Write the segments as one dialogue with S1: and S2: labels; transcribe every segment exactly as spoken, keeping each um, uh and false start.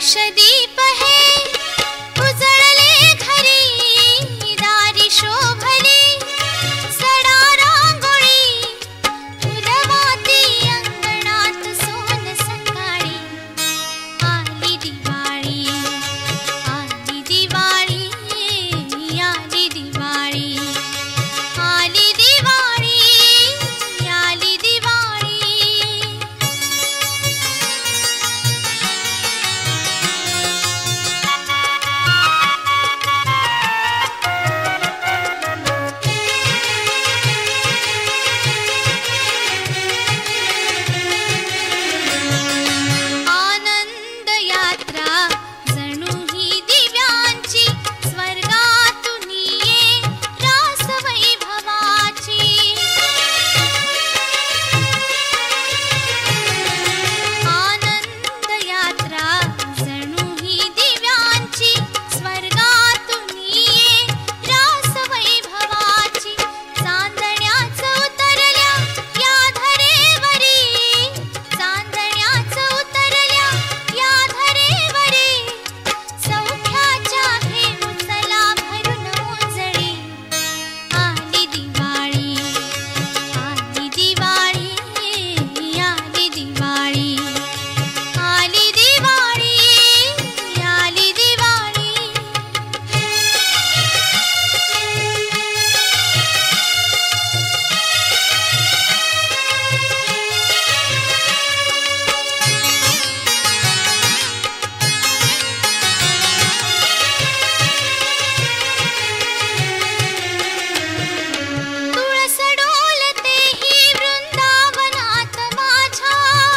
S1: लक्षदीप है उजळले घरी, दारी शोभली सडा रांगोळी, फुलवाती अंगणात सोन सकाळी. आली दिवाळी, आली दिवाळी, आली दिवाळी, आली दिवाळी, आली दिवाळी. आनंद यात्रा जणू ही दिव्यांची, स्वर्गातून ये रास वैभवाची. आनंद यात्रा जणू ही दिव्यांची, स्वर्गातून ये रास वैभवाची. चांदण्याच उतरल्या या धरेवरी, चांदण्याच उतरल्या या धरेवरी, सौख्याच्या घेऊ चला भरून उजळी. आली दिवाळी, आली दिवाळी, आली दिवाळी, आली दिवाळी, आली दिवाळी. तुळस डोलते ही वृंदावनात माझ्या,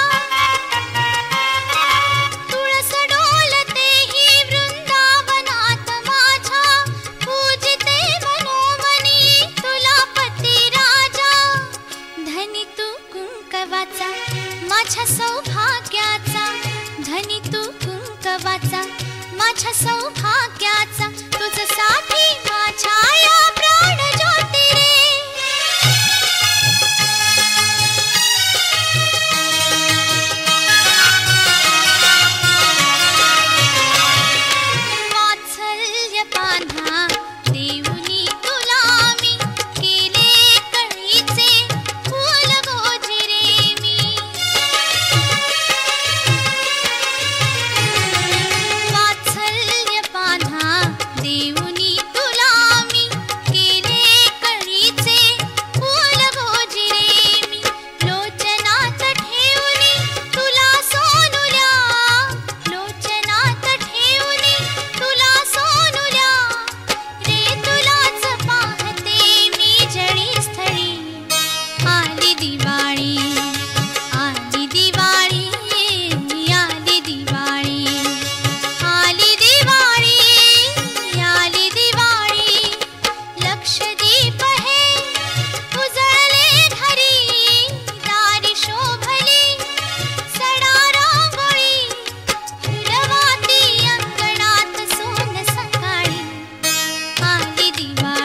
S1: तुळस डोलते ही वृंदावनात माझ्या, पूजिते मनोमनी तुला पती राजा. धनी तू कुंकवाचा माझ्या सौभाग्याचा, धनी तू कुंकवाचा माझ्या सौभाग्याचा, तुझसाठी माझ्या या प्राण ज्योती रे. वात्सल्य पान्हा देऊनी तुला मी, केले कळीचे फूल गोजिरे मी. वात्सल्य पान्हा देऊनी तुला मी, केले कळीचे फूल गोजिरे मी. लोचनात ठेवूनी तुला सोनुल्या, लोचनात ठेवूनी तुला सोनुल्या, रे तुलाच पाहते मी जळी स्थळी. आली दिवाळी, आली दिवाळी, आली दिवाळी, आली दिवाळी, आली दिवाळी. लक्षदीप है उजळले घरी, दारी शोभली सडा रांगोळी, फुलवाती अंगणात सोन सकाळी. आली दिवाळी.